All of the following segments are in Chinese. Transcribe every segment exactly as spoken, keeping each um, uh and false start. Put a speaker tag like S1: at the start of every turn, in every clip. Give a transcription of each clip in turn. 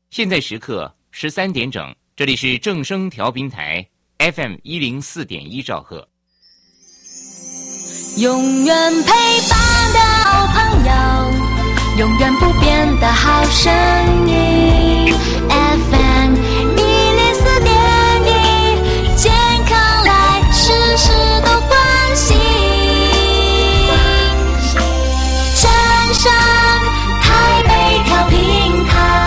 S1: 现在时刻十三点整，这里是正声调频台 F M 一零四点一兆赫。
S2: 永远陪伴的好朋友，永远不变的好声音 F M 一零四点一，健康来事事都关心。正声台北调频台。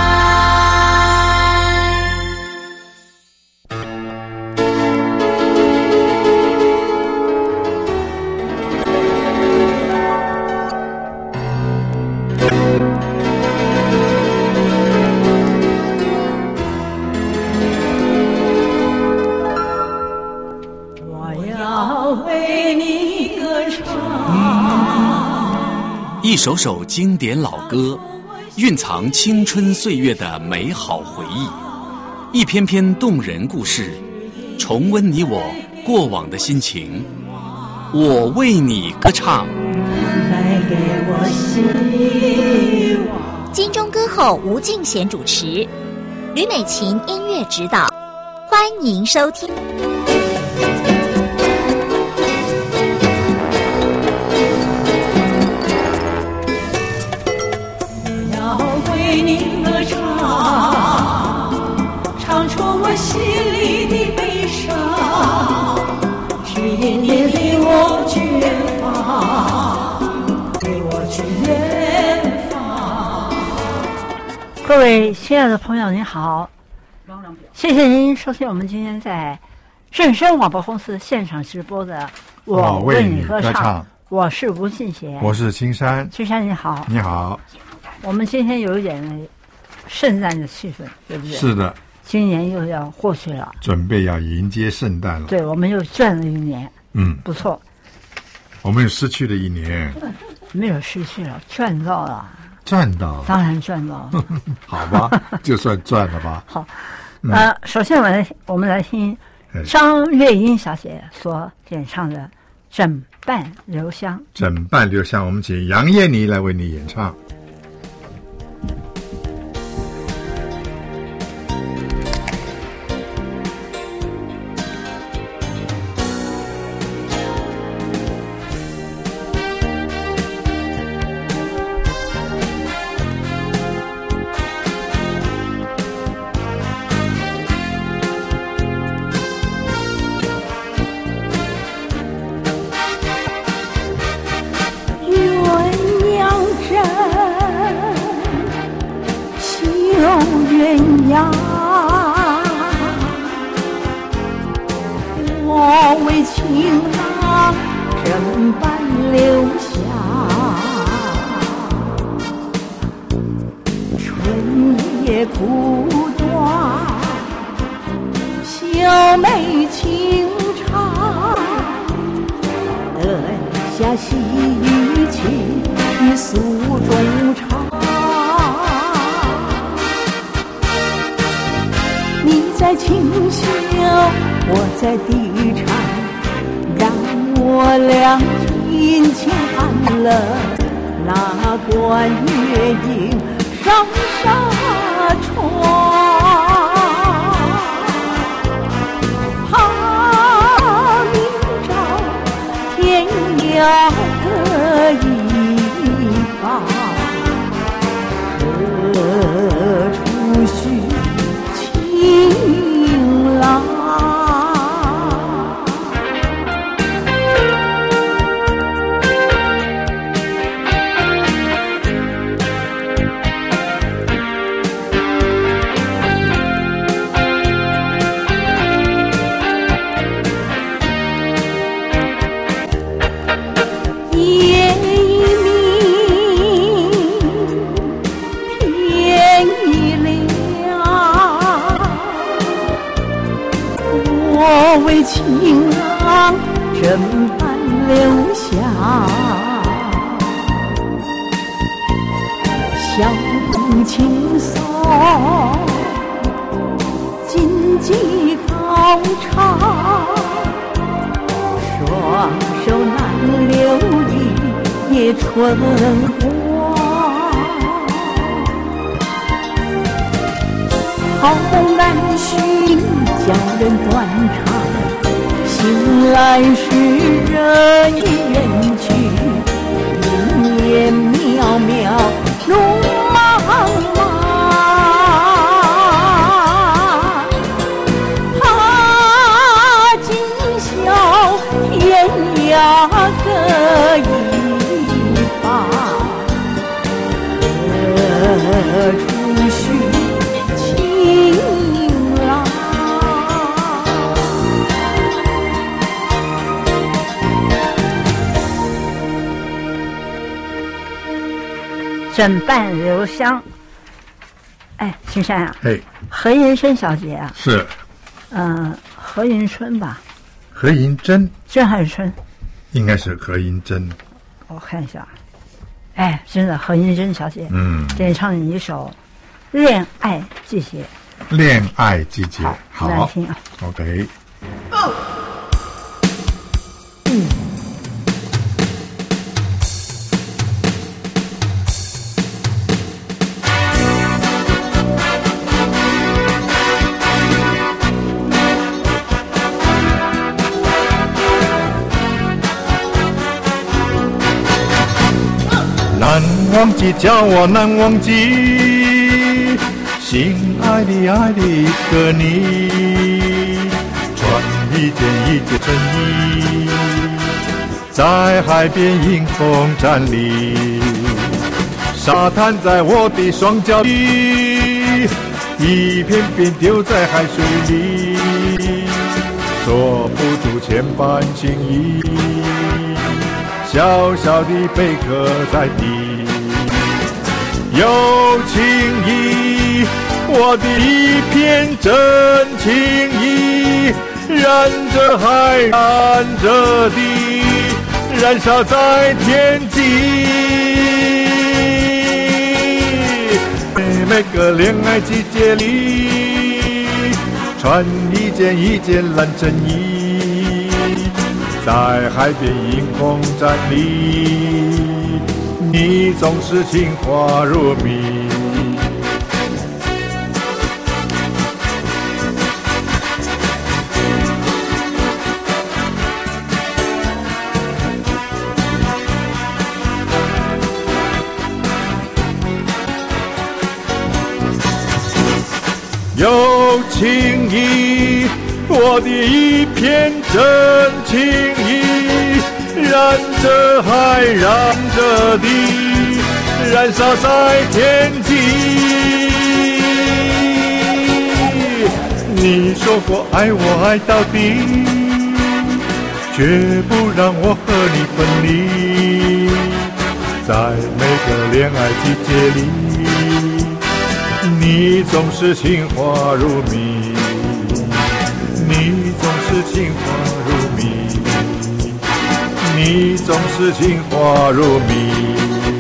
S3: 一首首经典老歌，蕴藏青春岁月的美好回忆；一篇篇动人故事，重温你我过往的心情。我为你歌唱。
S4: 带给我希望。
S5: 金钟歌后吴敬贤主持，吕美琴音乐指导，欢迎收听。
S4: 为你歌唱，唱出我心里的悲伤，指引你领我去远方，陪我去远方。各位亲爱的朋友您好，谢谢您收听我们今天在正声广播公司现场直播的我为你歌唱。我是吴信贤，
S6: 我是青山。
S4: 青山你好。
S6: 你好。
S4: 我们今天有一点圣诞的气氛，对不对？
S6: 是的，
S4: 今年又要过去了，
S6: 准备要迎接圣诞了。
S4: 对，我们又赚了一年，
S6: 嗯，
S4: 不错。
S6: 我们失去了一年，
S4: 没有失去了，赚到了，
S6: 赚到了，
S4: 当然赚到了。
S6: 好吧，就算赚了吧。
S4: 好，呃，嗯、首先我们来我们来听张月英小姐所演唱的《枕伴留香》。
S6: 枕伴留香，我们请杨燕妮来为你演唱。
S4: 我为情郎枕伴留香，春夜苦短，秀眉轻唱，等下细雨起诉衷肠。你在清秀，我在低唱，让我俩轻轻喊了那关月影上纱窗。怕明朝天涯各一方，何处寻情郎。为情郎枕伴留香，笑容轻松，荆棘高唱，双手难留一夜春光。 好梦难寻，叫人断肠。醒来时人已远去，云烟渺渺，路茫茫。怕今宵天涯各一方，何处寻情郎？枕伴留香。哎，青山啊，
S6: 嘿，
S4: 何银珍小姐啊，
S6: 是
S4: 嗯、呃，何银春吧？
S6: 何银珍，
S4: 珍还是春？
S6: 应该是何银珍。
S4: 我看一下。哎，真的，何银珍小姐，
S6: 嗯，
S4: 演唱一首《恋爱季节》。
S6: 恋爱季节，
S4: 好，来听啊。
S6: OK。难忘记，叫我难忘记，心爱的爱的一个你，穿一件一件衬衣，在海边迎风站立，沙滩在我的双脚里，一片片丢在海水里，说不出千般情意，小小的贝壳在地，有情意，我的一片真情意，燃着海，燃着地，燃烧在天际。每个恋爱季节里，穿一件一件蓝衬衣，在海边迎风站立，你总是情话如蜜。有情意，我的一片真情意，燃着海，燃着地，燃烧在天际。你说过爱我爱到底，绝不让我和你分离。在每个恋爱季节里，你总是情话如蜜，你总是情话如蜜，你总是情话如蜜。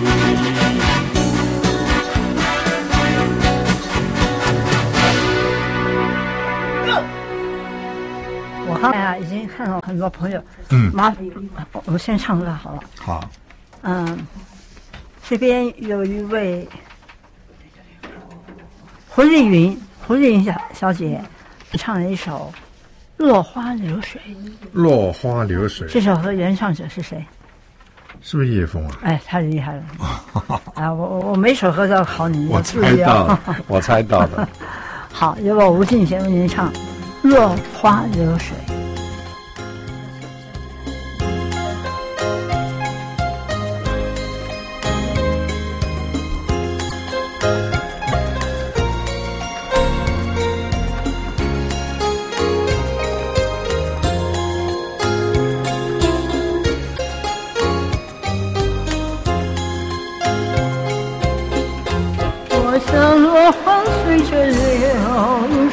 S4: 我刚才啊已经看到很多朋友，
S6: 嗯，
S4: 麻我们先唱歌好了。
S6: 好，
S4: 嗯，这边有一位胡丽云，胡丽云小小姐唱了一首《落花流水》。
S6: 落花流水，
S4: 这首歌原唱者是谁？
S6: 是不是叶枫啊？
S4: 哎，太厉害了！啊，我我我每首歌都要考你，
S6: 我猜到了，我猜到了。
S4: 好，由我吴敬贤为您唱《落花流水》。我像落花随着流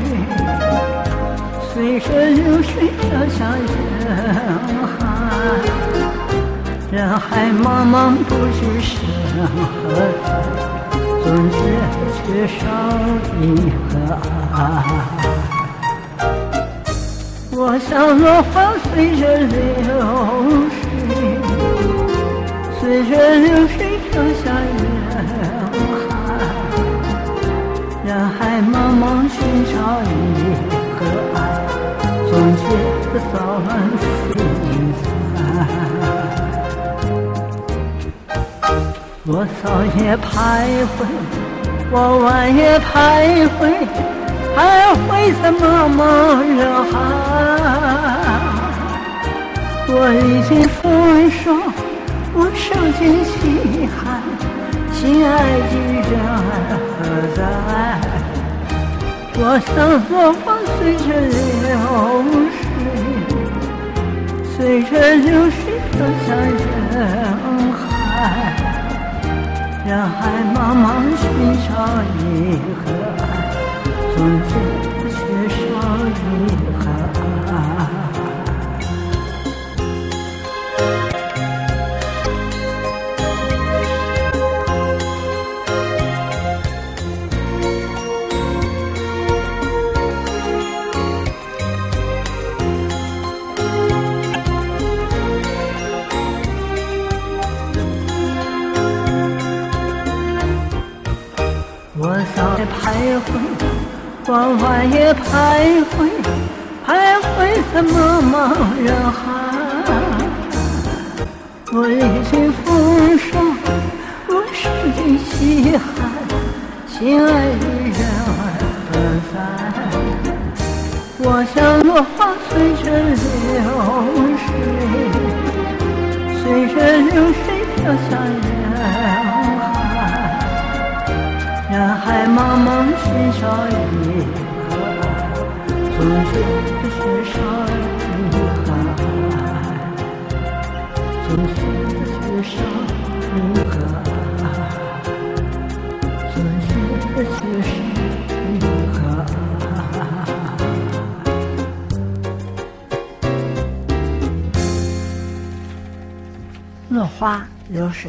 S4: 水，随着流水飘向人海，人海茫茫不知身何在，总之缺少一个爱。我像落花随着流水，随着流水飘向人海，人海茫茫茫寻找一个爱，总觉得早晚心酸。我早也徘徊，我晚也徘徊，徘徊在茫茫人海。我已经风霜，我受尽凄寒，心爱的人儿何在？我像落花随着流水，随着流水飘向人海。人海茫茫寻找一个爱，总觉得缺少一个爱。我早也徘徊，我晚也徘徊，徘徊在茫茫人海。我历经风霜，我受尽凄寒，心爱的人儿何在？我像落花随着流水，随着流水飘向人海。人海茫茫寻找一个爱，总觉得缺少一个爱，总觉得缺少一个爱，总觉得缺少一个爱。落花流水，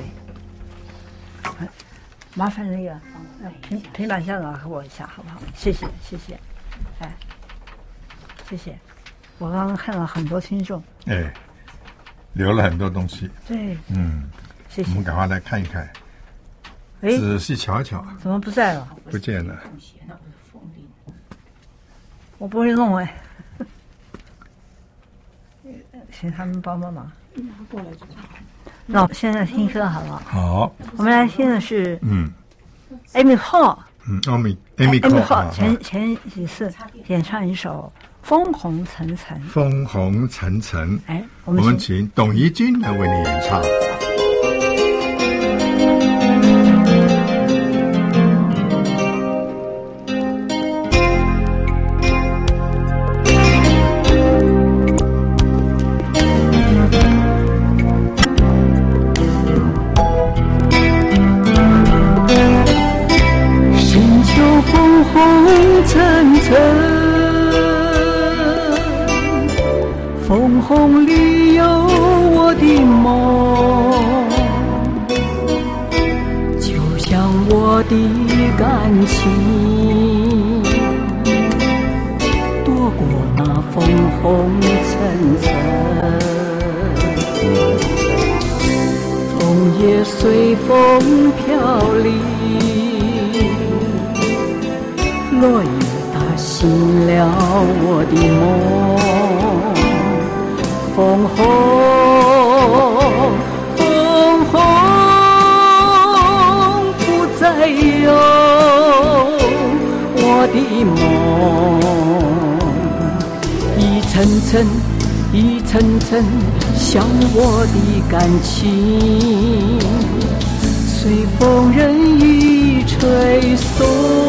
S4: 麻烦那个平平板校长和我一下好不好？谢谢谢谢，哎，谢谢。我刚刚看到很多听众，
S6: 哎，留了很多东西。
S4: 对，
S6: 嗯，
S4: 谢谢。
S6: 我们赶快来看一看，
S4: 哎，
S6: 仔细瞧一瞧。
S4: 怎么不在了？
S6: 不见了。
S4: 我不会弄哎，请他们帮帮忙。那我现在听歌好不好？
S6: 好，
S4: 我们来听的是
S6: 嗯
S4: Amy Hall，
S6: 嗯 ，Amy Amy
S4: Amy
S6: Hall
S4: 前前几次演唱一首《枫红层层》。
S6: 枫红层层。
S4: 哎，我
S6: 我
S4: 们
S6: 们请董怡君来为你演唱。
S4: 红层层，枫红里有我的梦，就像我的感情，躲过那枫红层层，枫叶随风飘零。落叶打醒了我的梦，枫红，枫红不再有我的梦，一层层，一层层，像我的感情，随风任意吹送。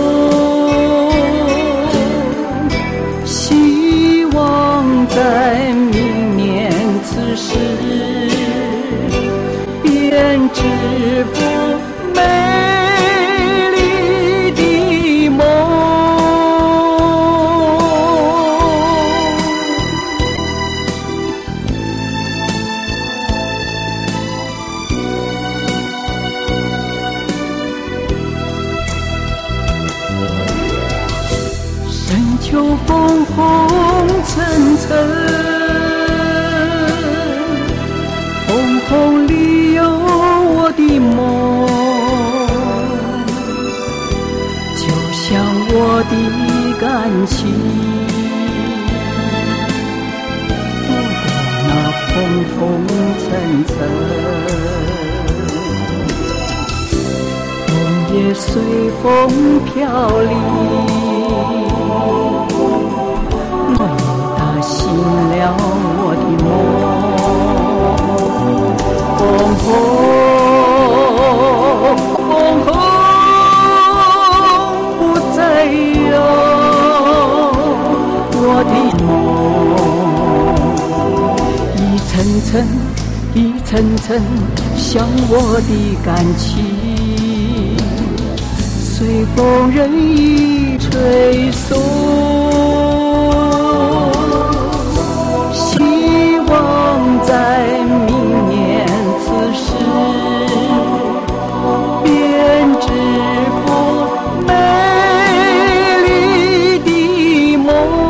S4: 希望在明年此时，编织幅美丽的梦。深秋枫红层层，枫红里有我的梦，就像我我的感情。不过那风风尘尘，梦也随风飘零，我也打醒了我的梦。风后，风后不再有我的梦，一层层一层层像我的感情，随风任意吹送，希望在明年此时编织幅美丽的梦。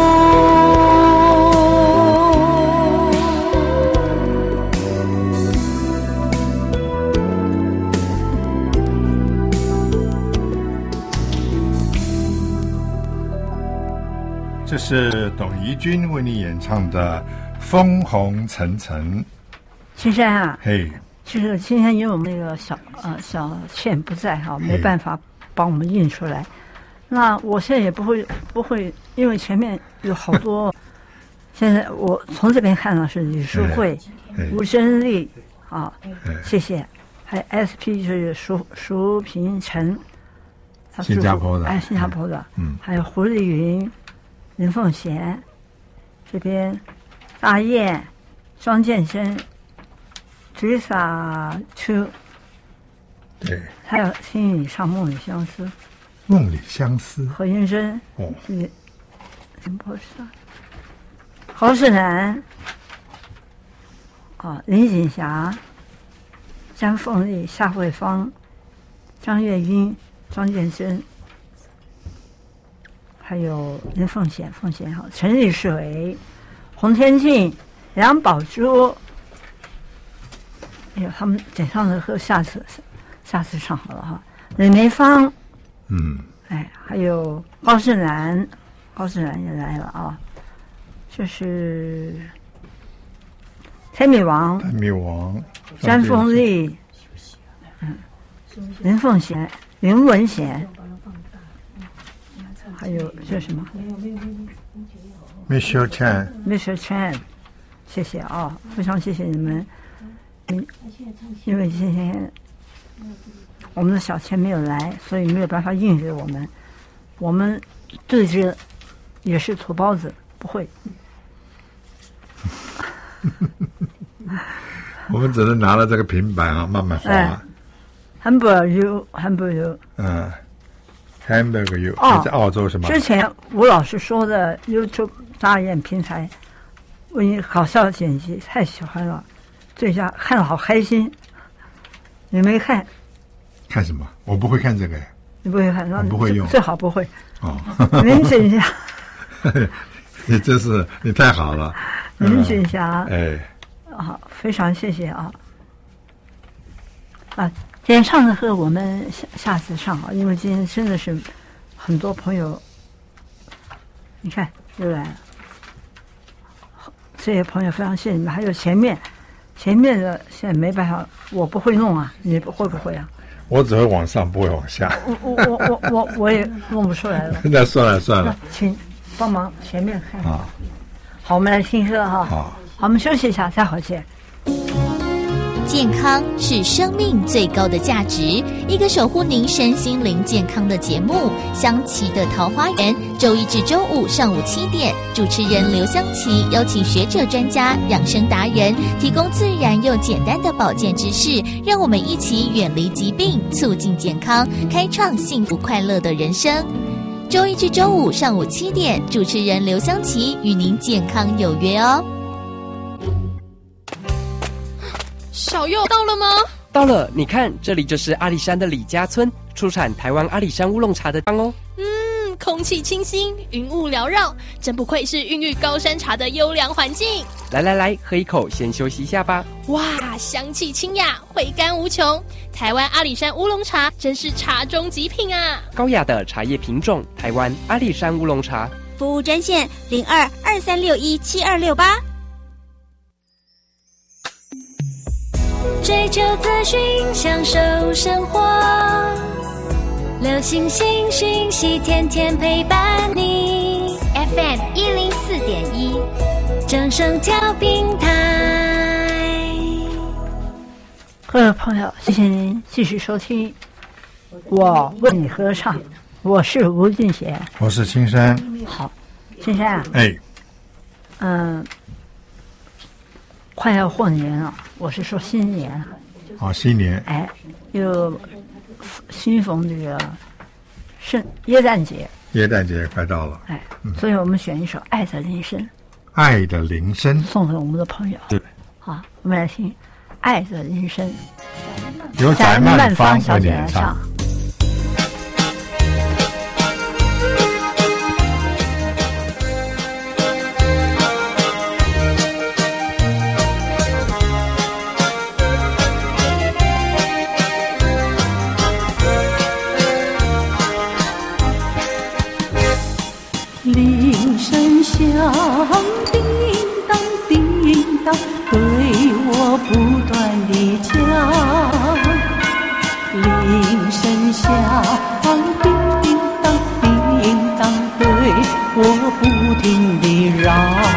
S6: 这是董怡君为你演唱的《风红尘尘》。
S4: 青山啊，
S6: 嘿，
S4: 其实今天因为我们那个小呃小倩不在哈，没办法帮我们印出来。那我现在也不会不会，因为前面有好多。现在我从这边看到是李淑慧、吴珍丽啊，谢谢，还有 S P 就是苏苏平成，
S6: 新加坡的，
S4: 哎，新加坡的，
S6: 嗯，
S4: 还有胡丽云、林凤贤，这边大雁、庄建生、Teresa Chu，
S6: 对，
S4: 还有心里上梦里相思，
S6: 梦里相思，
S4: 何云珍，
S6: 哦，
S4: 是真不是侯世南，啊，林锦霞、张凤丽、夏慧芳、张月英、张建生，还有林凤贤、凤贤好，陈立水、洪天庆、梁宝珠。哎呦，他们点上的歌，下次下次唱好了哈。李梅芳，
S6: 嗯，
S4: 哎，还有高世兰，高世兰也来了啊。这是天米王，
S6: 天米王，
S4: 詹凤丽，嗯，林凤贤、林文贤，还有这什么
S6: Michelle Chan，Michelle
S4: Chan， 谢谢啊，非常谢谢你们。嗯，因为今天我们的小倩没有来，所以没有办法印给我们。我们对着也是土包子，不会。
S6: 我们只能拿了这个平板啊，慢慢画。
S4: 哎、Hamburg U Hamburg U，
S6: 嗯 ，Hamburg U， 哦，在澳洲是吗？
S4: 之前吴老师说的 YouTube 大雁平台，为你搞笑剪辑太喜欢了，最佳看了好开心。你没看？
S6: 看什么？我不会看这个呀。
S4: 你不会看？
S6: 我不会用，
S4: 最好不会。
S6: 哦，
S4: 林锦霞，
S6: 你真是你太好了。
S4: 林锦霞，
S6: 哎，
S4: 好，非常谢谢啊！啊，今天唱的歌我们下下次唱啊，因为今天真的是很多朋友，你看又来了，这些朋友非常谢谢你们，还有前面前面的现在没办法，我不会弄啊，你会不会啊？
S6: 我只会往上，不会往下。
S4: 我我我我我我也弄不出来了。
S6: 那算了算了，
S4: 请帮忙前面看
S6: 啊。
S4: 好，我们来听歌哈。
S6: 好，
S4: 好，我们休息一下，再回去。
S5: 健康是生命最高的价值，一个守护您身心灵健康的节目《香琪的桃花源》，周一至周五上午七点，主持人刘香琪邀请学者专家、养生达人，提供自然又简单的保健知识，让我们一起远离疾病，促进健康，开创幸福快乐的人生。周一至周五上午七点，主持人刘香琪与您健康有约哦。
S7: 小佑到了吗？
S8: 到了，你看，这里就是阿里山的李家村，出产台湾阿里山乌龙茶的汤哦。
S7: 嗯，空空气清新，云雾缭绕，真不愧是孕育高山茶的优良环境。
S8: 来来来，喝一口，先休息一下吧。
S7: 哇，香气清雅，回甘无穷。台湾阿里山乌龙茶真是茶中极品啊！
S8: 高雅的茶叶品种，台湾阿里山乌龙茶。
S9: 服务专线零二二三六一七二六八。
S2: 追求资讯，享受生活，流星星讯息，天天陪伴你。F M 一零四点一，正声调频台。
S10: 各位朋友，谢谢您继续收听我为你合唱，我是吴俊贤，
S6: 我是青山。
S10: 好，青山啊，
S6: 哎，
S10: 嗯，快要过年了，我是说新年了。
S6: 好，新年，
S10: 哎，又新逢这个圣耶诞节，
S6: 耶诞节快到了，
S10: 哎，嗯、所以我们选一首《爱的铃声》，
S6: 爱的铃声
S10: 送给我们的朋友。
S6: 对，
S10: 好，我们来听《爱的铃声》，
S6: 由翟曼芳小姐唱。
S4: 铃声响，叮当叮当，对我不断地讲。铃声响，叮当叮当，对我不停地嚷，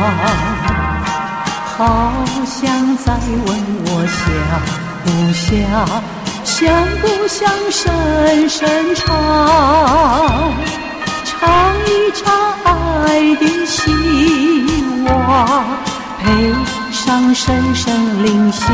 S4: 好像在问我想不想，想不想深深唱，唱一唱爱的希望，配上声声铃响。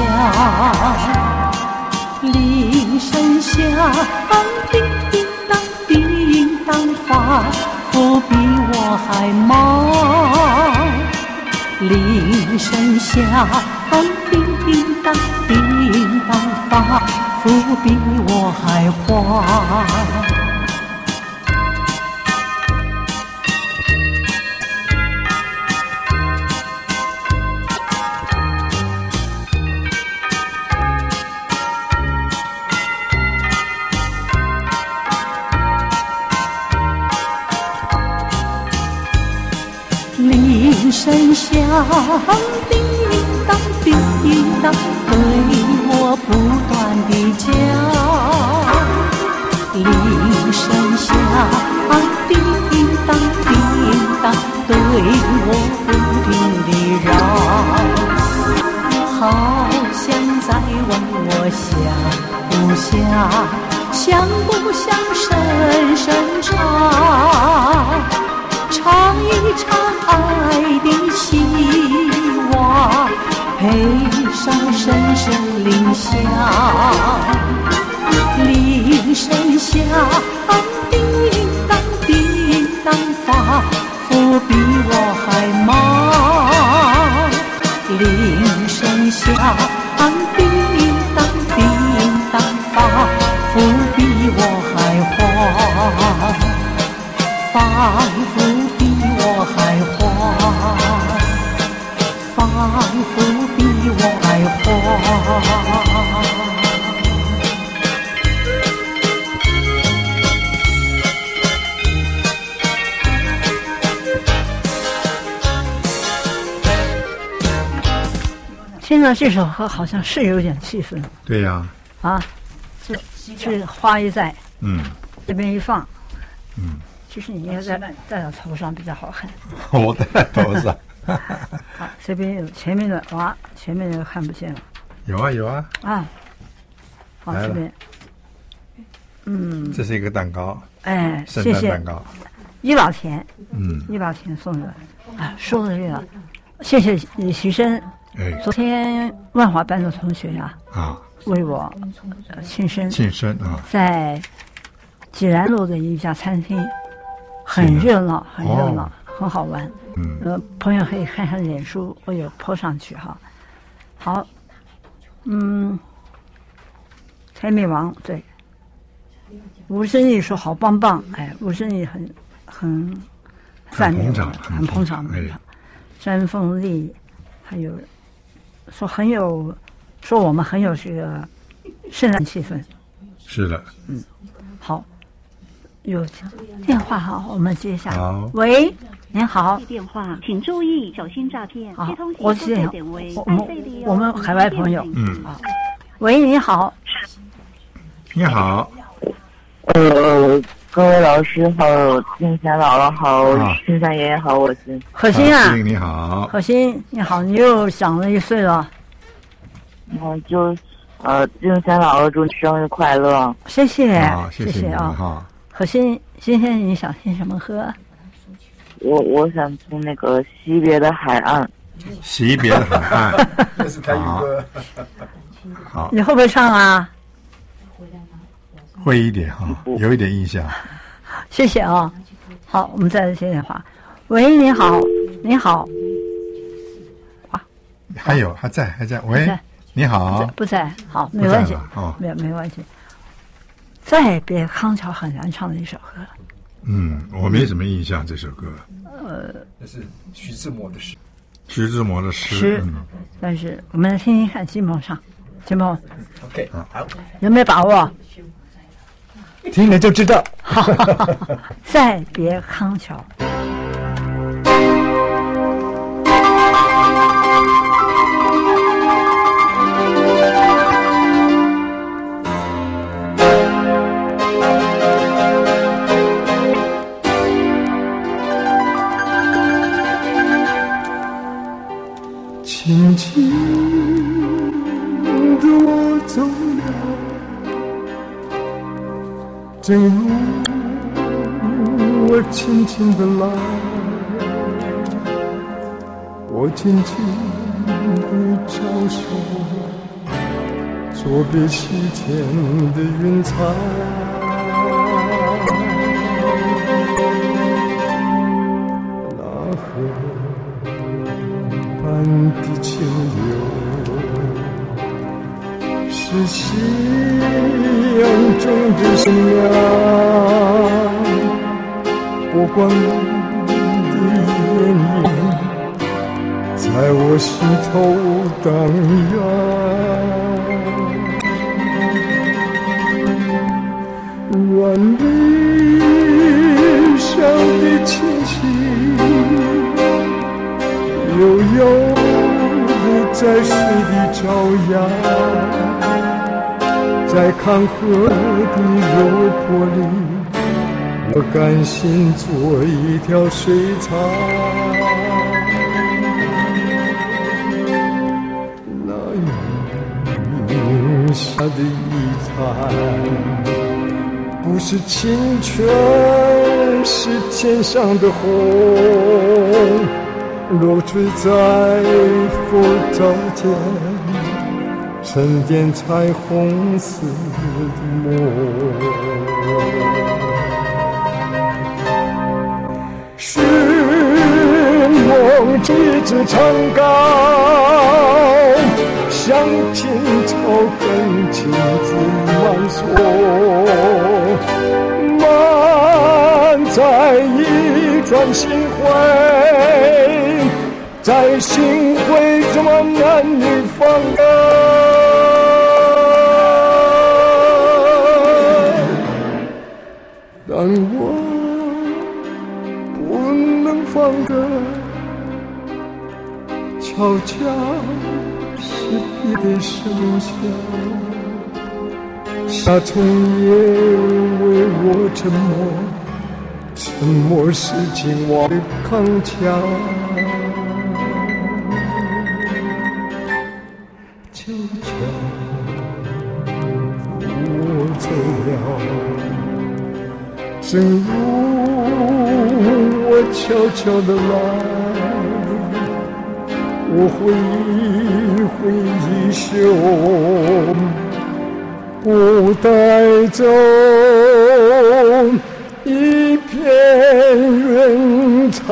S4: 铃声响，叮叮当叮当，仿佛比我还忙。铃声响，叮叮当叮当，仿佛比我还慌。铃声响，叮当叮当，对我不断地讲。铃声响，叮当叮当，对我不停地嚷，好像在问我想不想，想不想深深唱，唱一唱爱的希望，配上声声铃响。铃声响，叮当叮当，仿佛比我还忙。铃声响，叮当叮当，仿佛比我还慌，仿佛比我还慌，仿佛比我还慌。
S10: 听到这首歌好像是有点气氛。
S6: 对呀、
S10: 啊。啊，这这花一在，
S6: 嗯，
S10: 这边一放，
S6: 嗯，
S10: 其实你应该戴戴到头上比较好看。
S6: 我戴在头上。
S10: 好，这边有前面的哇，前面那个看不见了。
S6: 有啊有啊。
S10: 啊，好，这边，嗯，
S6: 这是一个蛋糕，
S10: 哎，
S6: 圣
S10: 谢谢
S6: 诞蛋糕，
S10: 一毛钱，
S6: 嗯，
S10: 一毛钱送的。啊，说到这个，谢谢李习生。
S6: 哎，
S10: 昨天万华班的同学呀、
S6: 啊，啊，
S10: 为我呃庆生，
S6: 庆生啊，
S10: 在济南路的一家餐厅，很热闹，很热闹，哦、很好玩。
S6: 嗯，
S10: 呃，朋友可以看看脸书，我有 po 上去哈。好，嗯，财迷王对，吴珍义说好棒棒，哎，吴珍义很很赞美，
S6: 很捧场
S10: 很捧场的。煽风力，还有说很有，说我们很有这个圣诞气氛。
S6: 是的，
S10: 嗯，好，有电话哈，我们接下。
S6: 好，
S10: 喂，您好。
S11: 电话，请注意，小心诈骗。
S10: 好，
S11: 接通
S10: 我是我们我们海外朋友。
S6: 嗯，
S10: 啊，喂，你好。
S6: 你好。
S12: 呃，各位老师好，金山姥姥好，金山爷爷好，我是
S10: 可心啊，
S6: 你好，
S10: 可心你好，你又长了一岁了。
S12: 嗯，就呃，金山姥姥祝你生日快乐，
S10: 谢谢，
S6: 谢
S10: 谢啊。
S6: 哈，
S10: 可心，今天你想听什么歌？
S12: 我我想听那个惜别的海岸。
S6: 惜别的海岸，
S13: 这是台语歌。
S6: 好，
S10: 你会不会唱啊？
S6: 会一点哈，有一点印象。
S10: 谢谢啊。好，我们再接电话。喂，你好，你好。
S6: 啊，还有还在还在。喂，你好。
S10: 不在，好，没关系。
S6: 哦，
S10: 没没关系。再别康桥很难唱的一首歌。
S6: 嗯，我没什么印象这首歌。
S10: 呃，
S13: 这是徐志摩的诗。
S6: 徐志摩的诗。
S10: 诗，但是我们来听听看金鹏唱。金鹏
S13: ，OK， 好，
S10: 有没有把握？
S13: 听了就知道。
S10: 再别康桥。
S14: 轻轻地我走了，正如我轻轻地来，我轻轻地招手，作别西天的云彩。那河般的清流，是夕阳中的生亮，波光的眼影在我心头荡漾，万里上的清溪悠悠地在水里招摇，在康河的柔波里，我甘心做一条水草。那云下的一滩，不是清泉，是天上的虹，落坠在佛照间，沉淀彩虹似的梦。寻梦一直长高，向天朝根情自满锁，满载一转心灰，在心灰中男女放歌，但我不能放歌，悄悄是你的声响，夏虫也为我沉默，沉默是今晚的康桥。悄悄我走了，正如我悄悄地来，我挥一挥衣袖，不带走一片云彩。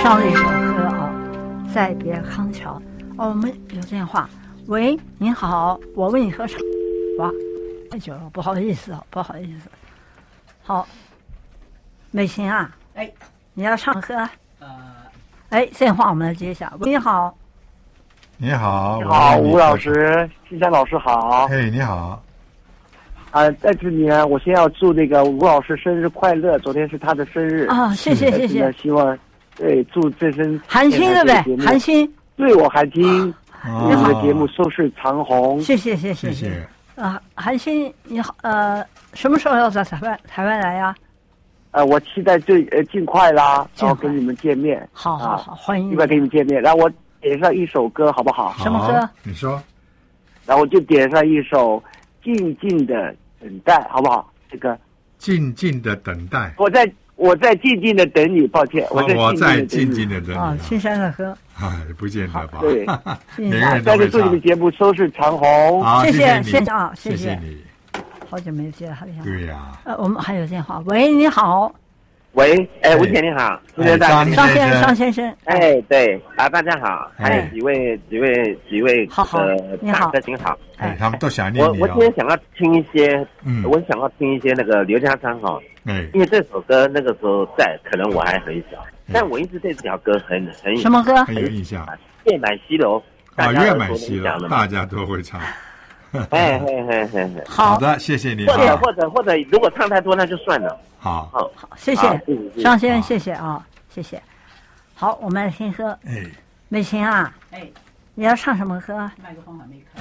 S10: 唱了一首歌啊，《再别康桥》。哦，我们有电话。喂，您好，我为你合唱。哇，太久了，不好意思啊，不好意思。好，美琴啊，
S15: 哎，
S10: 你要唱歌？呃，哎，电话我们来接一下。你好，
S6: 你好，
S16: 你好，吴老师，金山老师好。
S6: 嘿，你好。
S16: 啊，在这里呢，我先要祝那个吴老师生日快乐，昨天是他的生日
S10: 啊，谢谢谢谢。
S16: 希望对祝这声
S10: 韩星对不对？韩星，
S16: 对我韩星，你的节目收视长虹。
S10: 谢谢谢谢谢谢。啊，韩星，你好，呃，什么时候要到台湾台湾来呀？
S16: 呃，我期待最呃尽快啦，然后跟你们见面。
S10: 好好好，欢迎。
S16: 尽快跟你们见面，然后我点上一首歌好不好？
S10: 什么歌？
S6: 你说。
S16: 然后我就点上一首《静静的等待》，好不好？这个。
S6: 静静的等待。
S16: 我在我在静静的等你，抱歉，
S6: 我在我在静静的等你。
S10: 啊，青山的歌。
S6: 哎，不见得吧？
S16: 对，
S6: 每个人都会唱。
S16: 在这祝你们节目收视长虹。
S6: 好，
S10: 谢
S6: 谢
S10: 谢啊，
S6: 谢谢你。
S10: 好久没接了，好像。
S6: 对呀。
S10: 呃，我们还有电话。喂，你好。
S16: 喂，哎，吴姐你好，
S6: 张先生，
S10: 张先生，张先生。
S16: 哎，对啊，大家好，还有几位几位几位
S10: 好好，你好，
S16: 大家您好。
S6: 哎，他们都想念你。
S16: 我我今天想要听一些，嗯，我想要听一些那个刘家昌哈。
S6: 哎，
S16: 因为这首歌那个时候在，可能我还很小，但我一直对这条歌很很
S10: 什么歌
S6: 很有印象。
S16: 月满西楼
S6: 啊，月满西楼，大家都会唱。
S16: 哎嘿嘿嘿嘿，
S6: 好的，谢谢你。
S16: 或者或者或者，如果唱太多那就算了。
S6: 好，
S16: 好，
S10: 好，谢谢张先生，谢谢啊，谢谢。好，我们来听歌。
S6: 哎，
S10: 美琴啊，
S15: 哎，
S10: 你要唱什么歌？
S15: 麦克风还没开。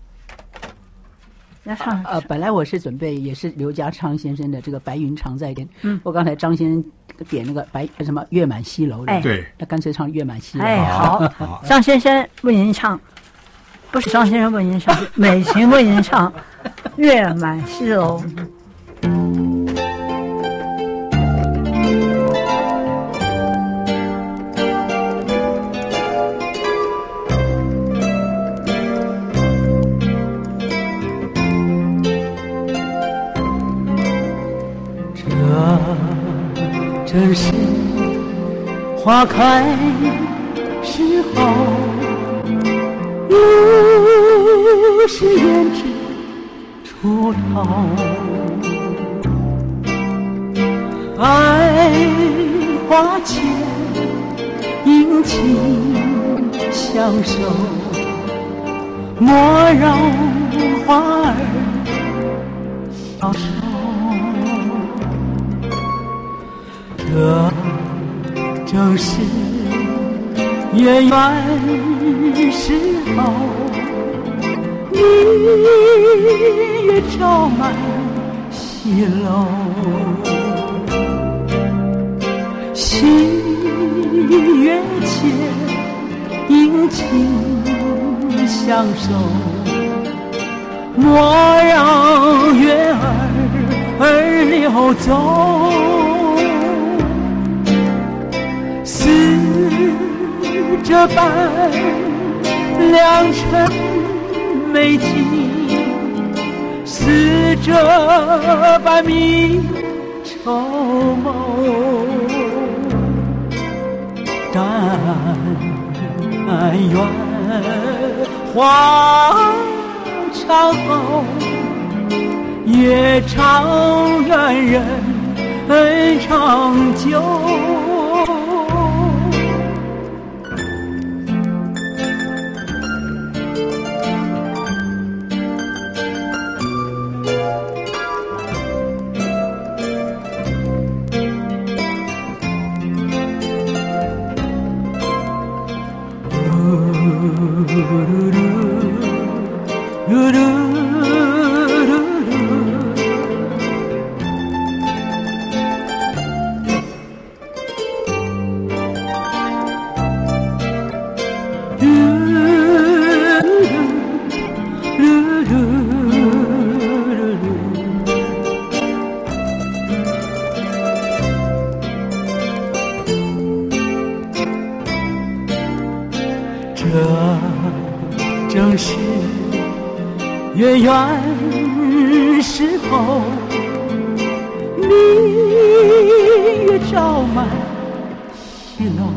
S10: 要唱
S15: 呃，本来我是准备也是刘家昌先生的这个《白云常在天》，
S10: 嗯，
S15: 我刚才张先生点那个白什么月满西楼的，
S6: 对，
S15: 那干脆唱月满西楼。
S10: 哎，好，张先生为您唱，不是张先生为您唱，美琴为您唱《月满西楼》。
S4: 正是花开时候，又是胭脂出头，爱花前殷勤相守，莫让花儿消瘦。这正是月圆时候，明月照满西楼，新月前殷勤相守，莫让月儿儿溜走。似这般良辰美景，似这般迷愁眸，但愿花长后，月长圆人长久。正是月圆时候，明月照满
S14: 戏弄，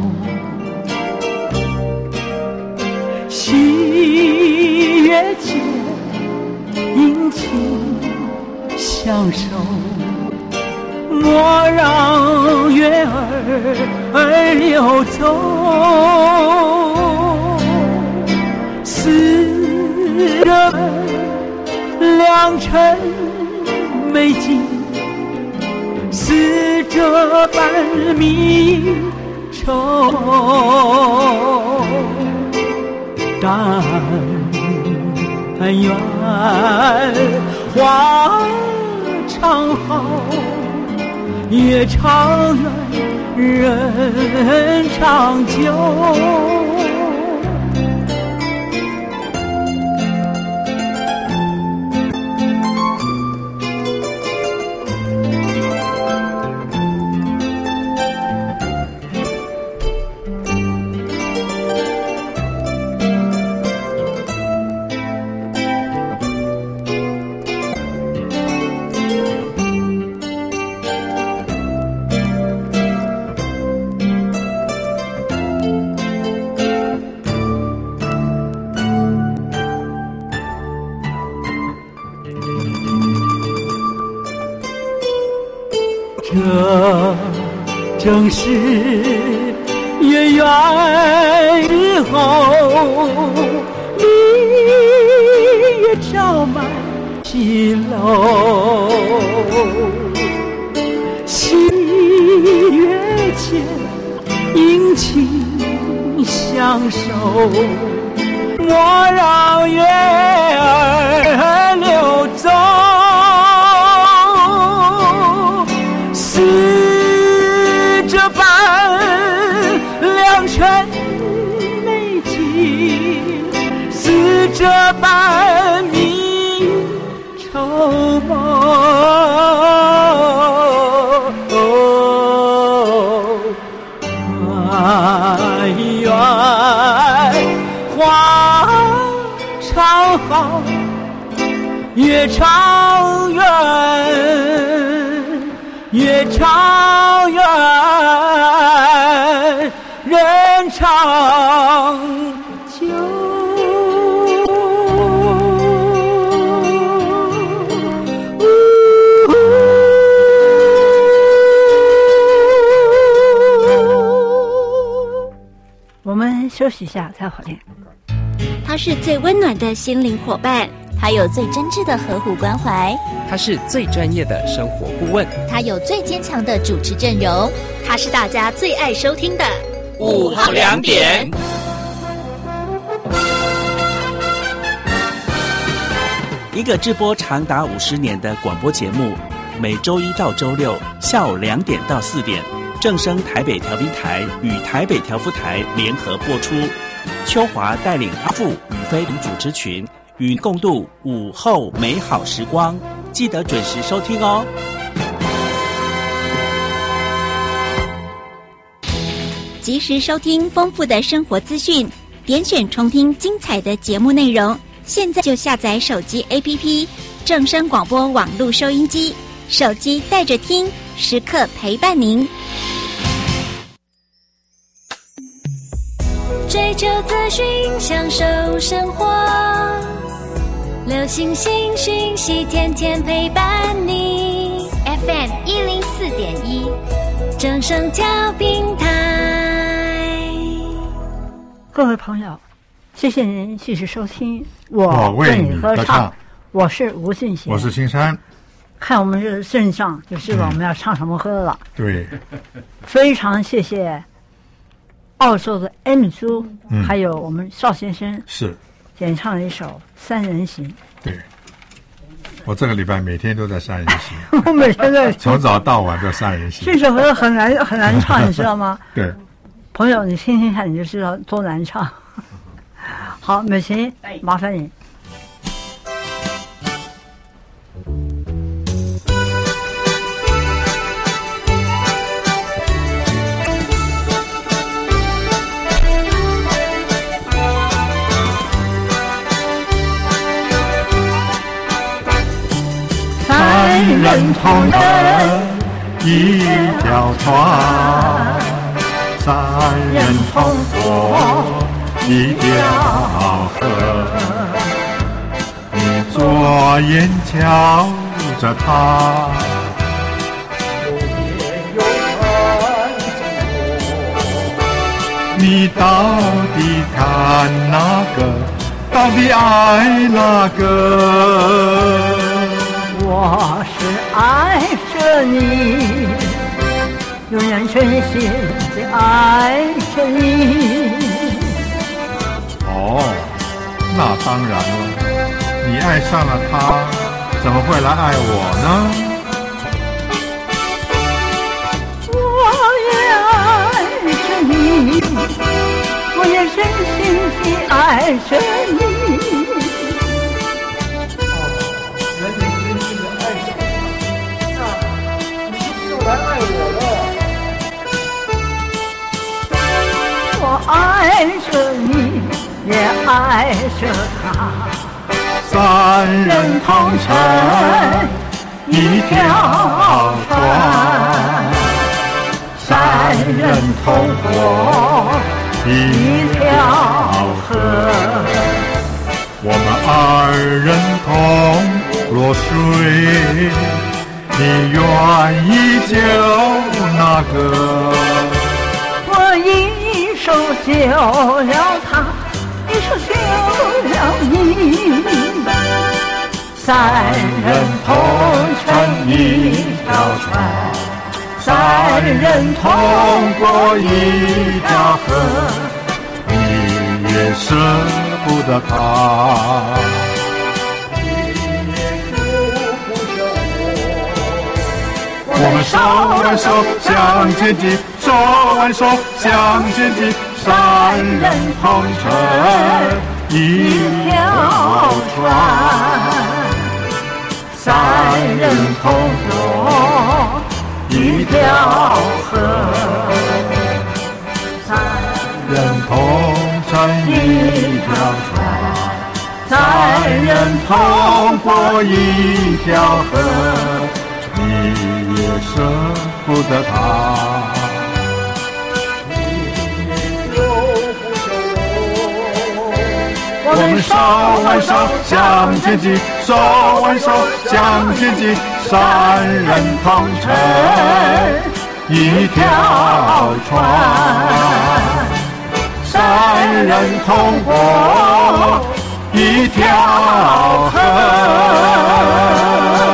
S14: 喜悦间殷勤相守，莫让月儿流走，似这良辰美景，似这般迷愁，但愿花常好，月长圆，人长久。这正是月圆日后，明月照满西楼，喜悦间殷勤相守，莫让月儿流走，似这般良辰美景，似这般迷愁梦。但愿花常好，月长圆，月长圆，人长久。
S10: 我们休息一下，再回来。
S9: 他是最温暖的心灵伙伴，
S5: 他有最真挚的呵护关怀，
S8: 他是最专业的生活顾问，
S5: 他有最坚强的主持阵容，
S7: 他是大家最爱收听的
S1: 午后两点。
S17: 一个直播长达五十年的广播节目，每周一到周六下午两点到四点，正声台北调频台与台北调夫台联合播出。秋华带领阿富与飞主持群，与共度午后美好时光，记得准时收听哦。
S9: 及时收听丰富的生活资讯，点选重听精彩的节目内容。现在就下载手机 A P P 正声广播网络收音机，手机带着听，时刻陪伴您。
S2: 追求资讯，享受生活，流行新讯息，天天陪伴你。F M 一零四点一，正声调频台。
S10: 各位朋友，谢谢您继续收听我
S6: 我为你
S10: 合
S6: 歌唱。
S10: 我是吴俊贤，
S6: 我是青山。
S10: 看我们这个阵仗，就知道我们要唱什么歌了。
S6: 嗯、对，
S10: 非常谢谢澳洲的 M 猪、嗯，还有我们邵先生
S6: 是
S10: 演唱了一首《三人行》。
S6: 对，我这个礼拜每天都在三人行，
S10: 我每天在
S6: 从早到晚都三人行。
S10: 这首歌很难很难唱，你知道吗？
S6: 对，
S10: 朋友，你听听看，你就知道多难唱。好，美琴，麻烦你。
S6: 三人同人一条船， 三人同过一条河。你左眼瞧着他，你到底看哪个？到底爱哪个？
S10: 我是爱着你，永远真心的爱着你。
S6: 哦，那当然了，你爱上了他，怎么会来爱我呢？
S10: 我也爱着你，我也真心的爱着你。我爱着你，也爱着他，
S6: 三人同乘一条船，三人同过一条河。我们二人同落水，你愿意救哪个？
S10: 我一手救了他，一手救了你，三人同乘一条船，三人同过一条河，
S6: 你也舍不得他。我们手挽手向前进，手挽手向前进，三人同乘一条船，
S10: 三人同过一条河，三
S6: 人同乘一条船，
S10: 三人
S6: 同过一条河，你也舍不得他。我们手挽手向前进，手挽手向前进，三人同乘一条船，三人同过一条河。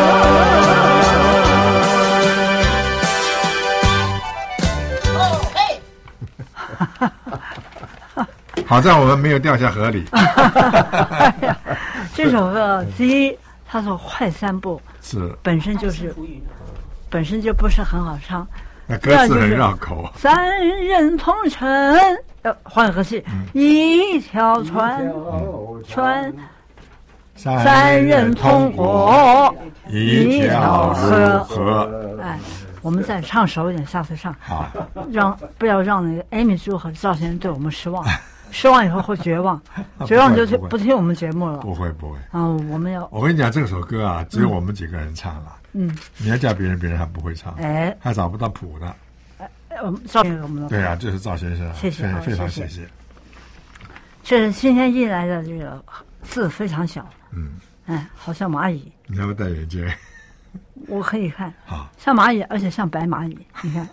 S6: 好在我们没有掉下河里。
S10: 哎呀，这首歌第一，他说快三步，
S6: 是
S10: 本身就是本身就不是很好唱，
S6: 那歌词很绕口。
S10: 三人同乘，要换和气，嗯、一条船，船，三人同过一条河。河哎，我们再唱熟一点，下次唱好，让不要让那个艾米猪和赵先生对我们失望。失望以后会绝望，绝望就不听我们节目了。
S6: 不会不会。
S10: 啊，我们要。
S6: 我跟你讲，这首歌啊，只有我们几个人唱了。嗯。你要叫别人，别人还不会唱。哎。还找不到谱的。
S10: 哎，我们赵先生，我们
S6: 对啊，这是赵先生。
S10: 谢谢，
S6: 非常谢谢。
S10: 这是新天地来的这个字非常小。嗯。哎，好像蚂蚁。
S6: 你要不要戴眼镜？
S10: 我可以看。好。像蚂蚁，而且像白蚂蚁，你看。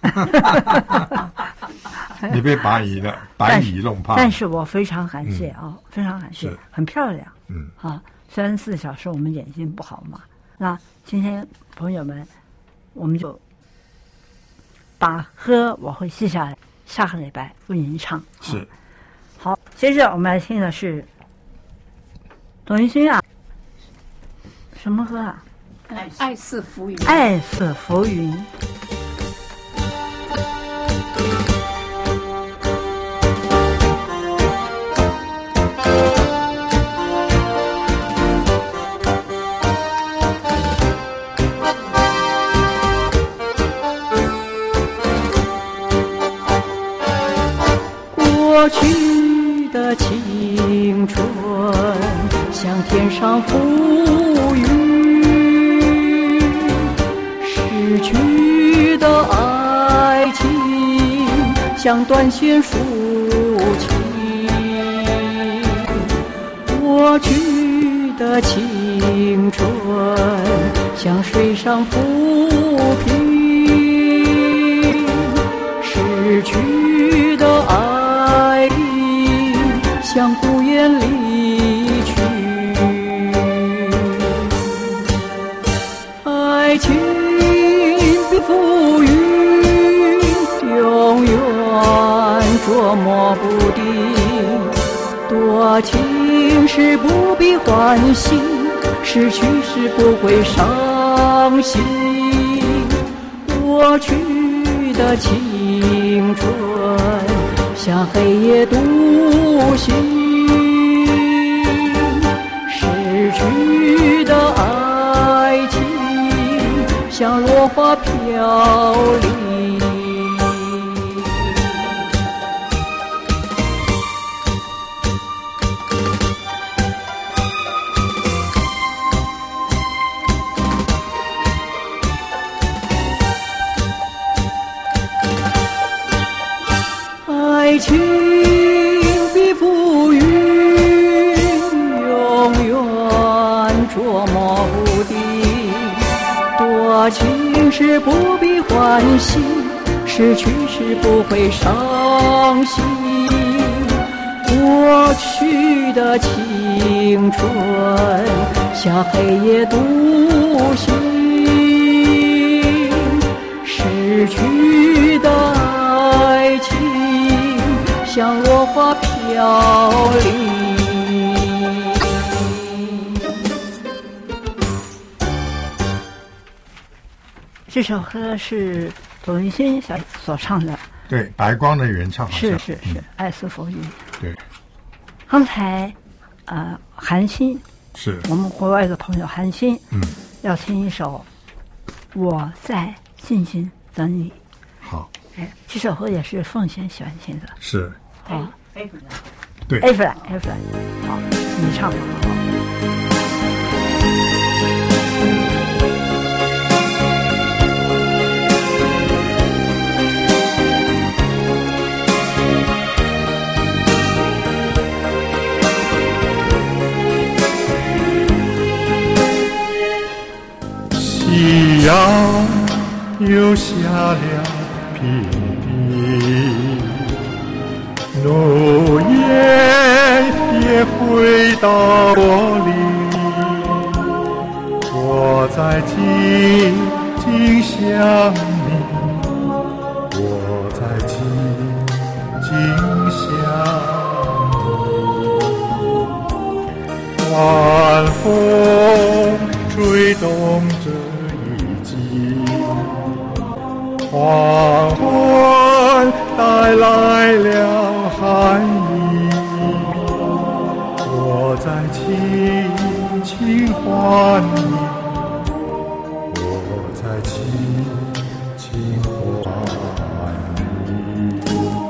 S6: 你被白蚁的白蚁弄怕，
S10: 但是我非常感谢啊、嗯哦，非常感谢，很漂亮。嗯啊，虽然四小时我们眼睛不好嘛，那今天朋友们，我们就把歌我会记下来，下个礼拜为您唱。
S6: 是、啊，
S10: 好，接着我们来听的是董玉勋啊，什么歌啊？
S15: 爱爱似浮云。
S10: 爱似浮云。
S4: 过去的青春像天上浮云，失去的爱情像断线竖起，过去的青春像水上浮萍，逝去的爱意像孤雁离去，爱情比浮云永远捉摸不定，多情是不必欢喜，失去是不会伤心，过去的青春像黑夜独行，逝去的爱情像落花飘零。爱情比浮云永远捉摸不定，多情是不必欢喜，失去是不会伤心，过去的青春像黑夜独行，逝去的爱情像落花飘零。
S10: 这首歌是董云欣小所唱的，
S18: 对，白光的原唱好像
S10: 是是是，嗯、爱思佛语。
S18: 对，
S10: 刚才呃，韩信
S18: 是
S10: 我们国外的朋友韩信，
S18: 嗯，
S10: 要听一首《我在静静等你》。
S18: 好，
S10: 哎，这首歌也是凤仙喜欢听的。
S18: 是。
S10: 好，
S18: 对
S10: ，A flat A flat， 好，你唱吧，好。
S6: 夕阳又下了片地，诺言也回到我里，我在静静想你，我在静静想你，晚风吹动着一季，黄昏带来了寒意，我在轻轻唤你，我在轻轻唤你，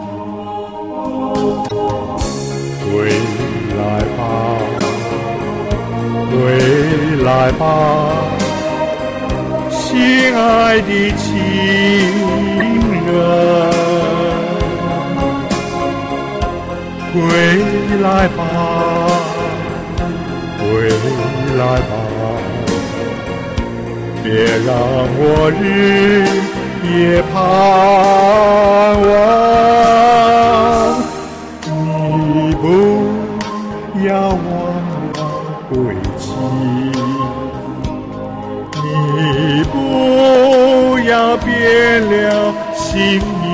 S6: 归来吧，归来吧，心爱的情人，归来吧，归来吧，别让我日夜盼望，你不要忘了归期，你不要变了心意，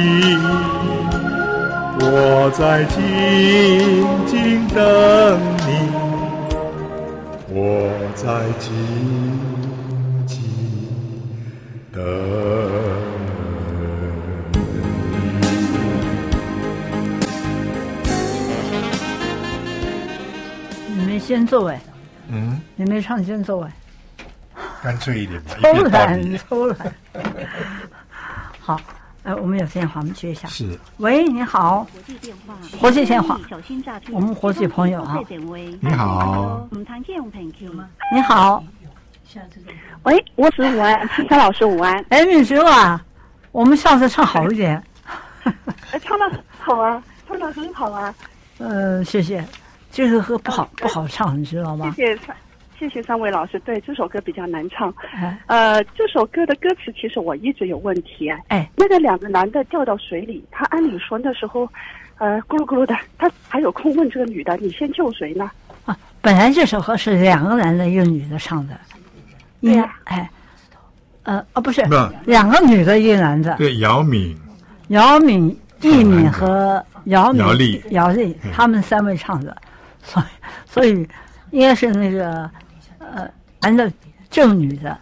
S6: 我在静静等你，我在静静等
S10: 你。你没先奏哎，
S18: 嗯，
S10: 你没唱先奏哎，
S18: 干脆一点吧，
S10: 偷懒偷懒。好，呃，我们有电话，我们接一下。
S18: 是，
S10: 喂，你好。
S11: 国际电话，
S10: 国际电话，
S11: 小心诈骗。
S10: 我们国际朋友啊。
S18: 你好。
S11: 我们谈见朋友吗？
S10: 你好。
S11: 喂，我是午安，青山老师午安。
S10: 哎，敏芝啊，我们下次唱好一点。
S11: 唱的好啊，唱的很好啊。
S10: 呃，谢谢。这个歌不好不好唱，你知道吗？
S11: 谢谢三谢谢三位老师。对，这首歌比较难唱。
S10: 哎
S11: 呃，这首歌的歌词其实我一直有问题哎。
S10: 哎，
S11: 那个两个男的掉到水里，他按理说那时候，呃，咕噜咕噜的，他还有空问这个女的，你先救谁呢？
S10: 啊，本来这首歌是两个男的，一个女的唱的。
S11: 对呀、
S10: 啊。哎，呃，哦，不是，
S18: 不
S10: 两个女的，一个男的。
S18: 对，姚敏、
S10: 姚敏、易敏和姚敏、
S18: 姚丽、
S10: 姚丽，他们三位唱的，所以所以应该是那个呃男的救女的，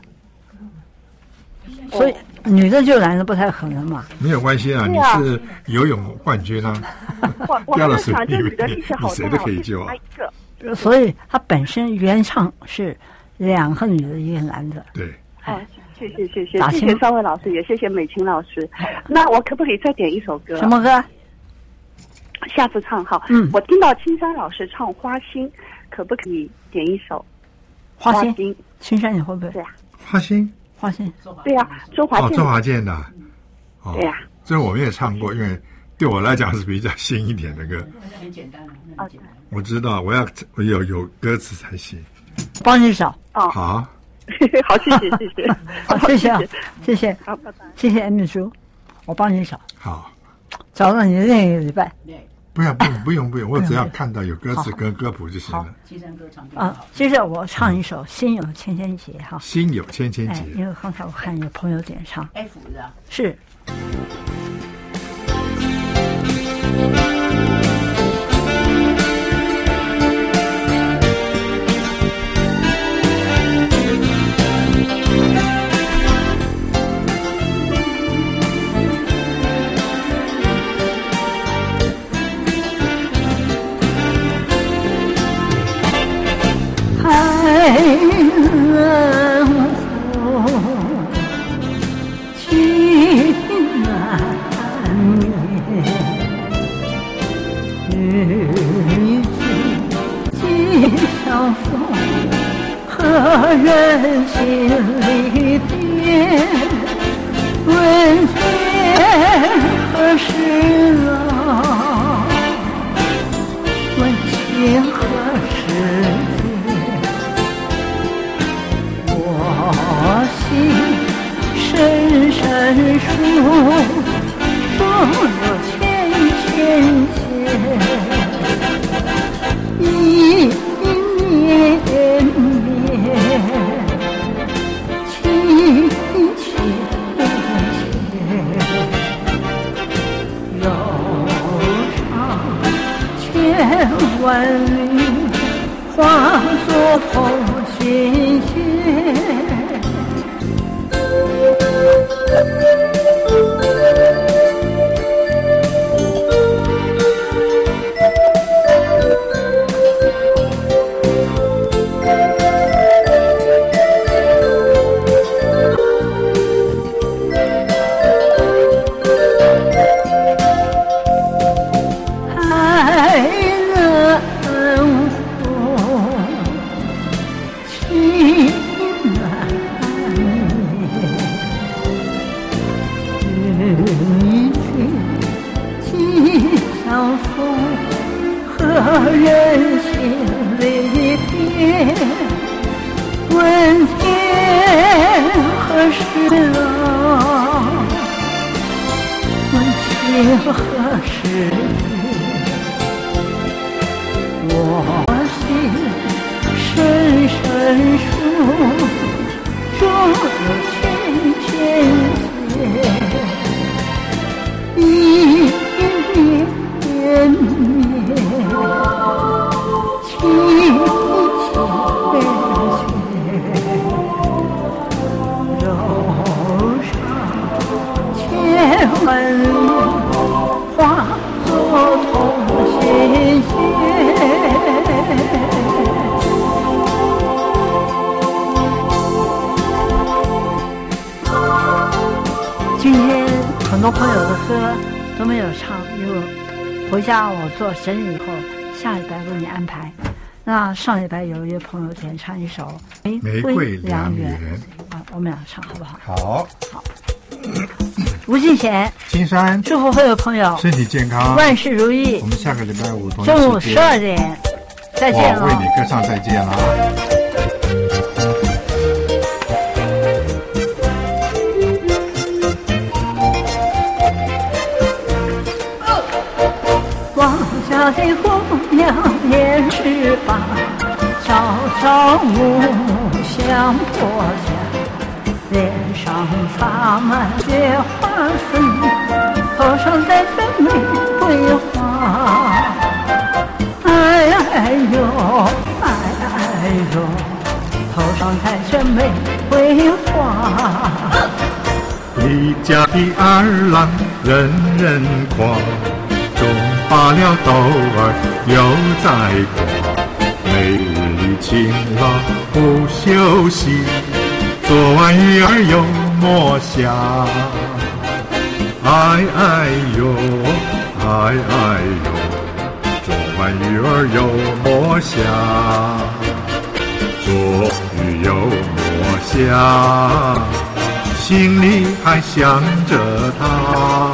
S10: 所以女的救男的不太可能嘛。
S18: 没有关系啊，你是游泳冠军啊，掉了水里面，你谁都可以救啊。
S10: 所以他本身原唱是两个女的，一个男的。
S18: 对。
S11: 哦，谢谢谢谢谢谢三位老师，也谢谢美琴老师。那我可不可以再点一首歌？
S10: 什么歌？
S11: 下次唱好。
S10: 嗯，
S11: 我听到青山老师唱《花心》，可不可以点一首？
S10: 花心。
S11: 花心
S10: 青山你会不会？
S11: 对呀、
S18: 啊。花心。
S10: 花心。
S11: 对呀、啊，周华健。
S18: 哦，周华健的。
S11: 哦、对呀、啊。
S18: 这我们也唱过，因为对我来讲是比较新一点的歌。
S15: 很简单
S11: 啊。
S18: 我知道，我要我有有歌词才行。
S10: 帮你找。
S11: 哦。
S18: 好。
S11: 好，谢谢谢谢。
S10: 好，谢谢啊，谢谢。
S11: 好，拜拜。
S10: 谢谢艾秘书，我帮你找。
S18: 好。
S10: 找到你那一个礼拜。
S18: 不要不不用不用，我只要看到有歌词跟歌谱就行了。
S15: 青山歌唱
S10: 啊，接着我唱一首《心有千千结》哈。
S18: 心有千千结，
S10: 哎，因为刚才我看有朋友点唱
S15: F 的
S10: 是。爱人红，情难眠。与君今相逢，何人心里变？问天何时老？问情何时？我心深深处，终有千千结，一年年，情切切，柔肠千万缕，化作同心结。做生日以后，下礼拜为你安排。那上礼拜有一位朋友点唱一首《
S18: 玫瑰良缘》
S10: 啊，我们俩唱好不好？
S18: 好，
S10: 好。 吴敬贤、
S18: 金山，
S10: 祝福所有朋友
S18: 身体健康，
S10: 万事如意。
S18: 我们下个礼拜五同一
S10: 中午十二点再见
S18: 我为你歌唱再见了。
S10: 王家的姑娘年十八，朝朝暮相婆家，脸上插满雪花丝，头上戴着玫瑰花。哎哎呦，哎哎呦，头上戴着玫瑰花。
S6: 你家的二郎人人夸，种罢了豆儿又在瓜，每日勤劳不休息，做完鱼儿又摸虾。哎哎呦，哎哎呦，做完鱼儿又摸虾，做鱼又摸虾，心里还想着他。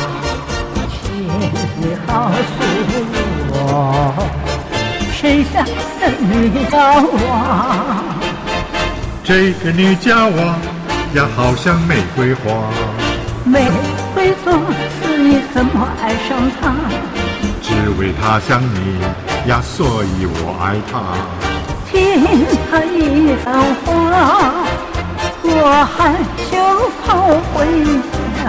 S10: 你告诉我，谁家的女娇娃？
S6: 这个女娇娃呀，好像玫瑰花。
S10: 玫瑰做事你怎么爱上她？
S6: 只为她像你呀，所以我爱她。
S10: 听她一番话，我还就跑回家。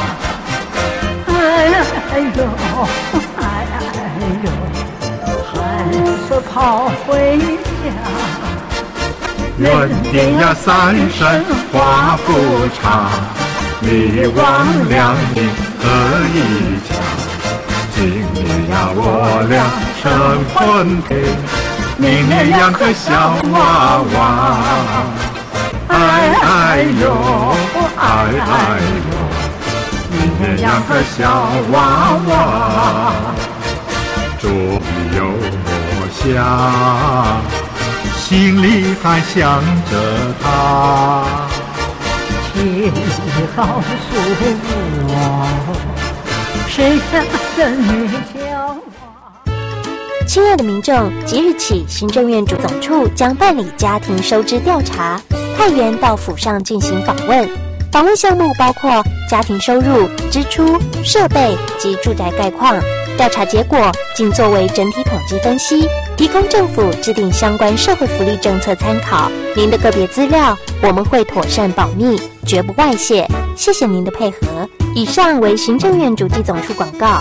S10: 哎哎呦，哎哎呦，还是跑回家。
S6: 园丁呀，三山花不长，你望两眼何以强？今年呀，我俩成婚配，明年养个小娃娃。哎哎呦，哎哎呦，明年养个小娃娃，做鱼又摸虾，心里还想着他。
S10: 请你告诉我，谁家的女娇娃？
S19: 亲爱的民众，即日起，行政院主总处将办理家庭收支调查，派员到府上进行访问。访问项目包括家庭收入、支出、设备及住宅概况。调查结果仅作为整体统计分析，提供政府制定相关社会福利政策参考。您的个别资料我们会妥善保密，绝不外泄。谢谢您的配合。以上为行政院主计总处广告。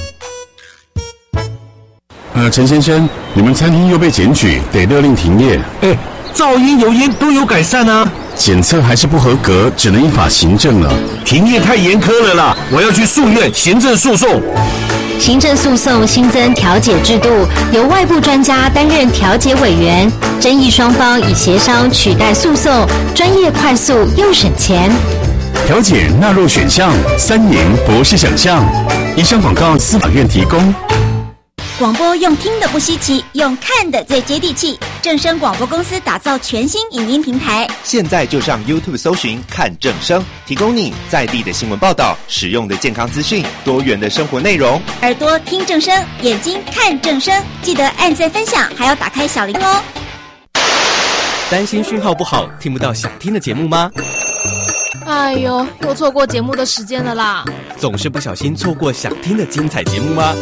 S20: 呃，陈先生，你们餐厅又被检举，得勒令停业。
S21: 哎，噪音、油烟都有改善啊。
S20: 检测还是不合格，只能依法行政了。
S21: 停业太严苛了啦，我要去诉愿行政诉讼。
S22: 行政诉讼新增调解制度，由外部专家担任调解委员，争议双方以协商取代诉讼，专业、快速又省钱。
S20: 调解纳入选项，三赢不是想象。以上广告司法院提供。
S9: 广播用听的不稀奇，用看的最接地气。正声广播公司打造全新影音平台，
S23: 现在就上 YouTube 搜寻看正声，提供你在地的新闻报道、实用的健康资讯、多元的生活内容。
S9: 耳朵听正声，眼睛看正声，记得按赞分享，还要打开小铃铛哦。
S24: 担心讯号不好，听不到想听的节目吗？
S7: 哎呦，又错过节目的时间了啦！
S24: 总是不小心错过想听的精彩节目吗？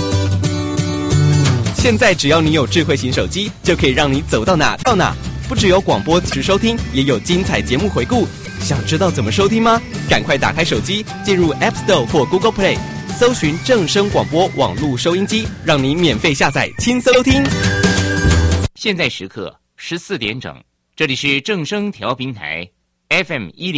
S24: 现在只要你有智慧型手机，就可以让你走到哪到哪。不只有广播实时收听，也有精彩节目回顾。想知道怎么收听吗？赶快打开手机，进入 App Store 或 Google Play， 搜寻正声广播网络收音机，让你免费下载，轻松收听。
S1: 现在时刻十四点整，这里是正声调频台 F M 一零。